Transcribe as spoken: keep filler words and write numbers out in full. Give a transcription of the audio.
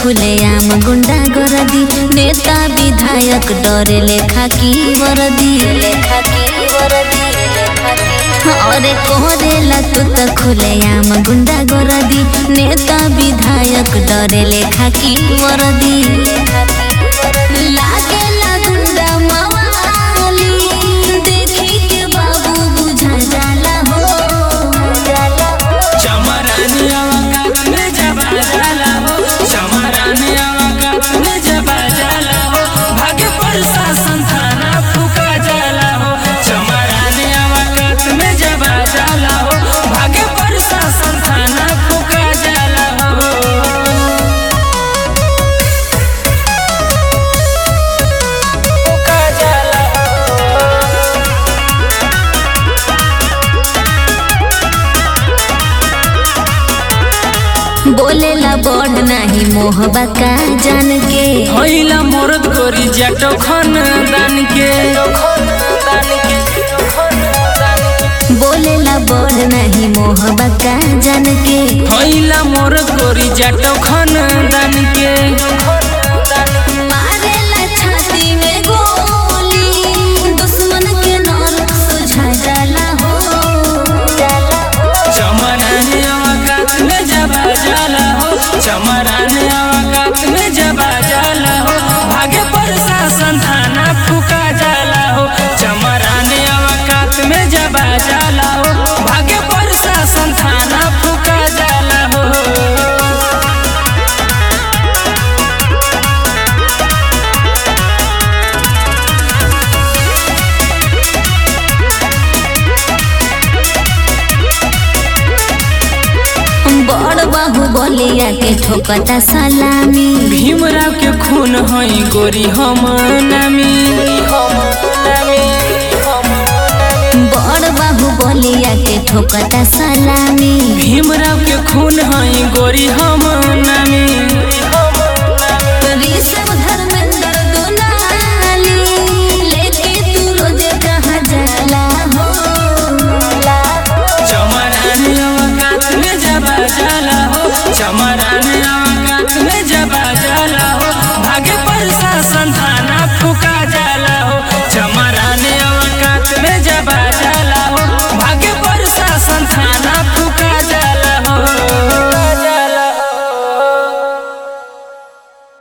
खुलेआम गुंडा गरदी नेता विधायक डरे लेखा की वरदी लेखा की वरदी अरे कोरेला तू तो खुलेआम गुंडा गरदी नेता विधायक डरे लेखा की वरदी लागेला गुंडा मवाली देखी के बाबू बुझा जाला हो चमरानी आवाकात में जबा जाला हो चमरानी आवाकात में जबा जाला हो भाग्य प्रशासन थाना फूका जाला हो चमरानी आवाकात में जबा जाला हो भाग्य प्रशासन थाना फूका जाला हो फूका जाला बोलेला बड़ नाही मोहबा का जान के होइला मोरद गोरी जटो खानदान के बोलेला बड़ नहीं मोहबा का जान के होइला मोरद गोरी जटो खानदान के मारेला छाती में गोली दुश्मन के नरक सुझा जाला हो चमरानी आवाकात में जबा जाला हो चमरानी आवाकात में जबा जाला हो भाग्य प्रशासन थाना फूका जाला हो चमरानी आवाकात में जबा जाला हो भाग्य प्रशासन थाना फूका जाला हो बड़ बाहु बोलिया के ठोकता सलामी भीमराव के खून हई गोरी हम नामी बड़ बाहु बोलिया के ठोकता सलामी भीमराव के खून हई गोरी हम नामी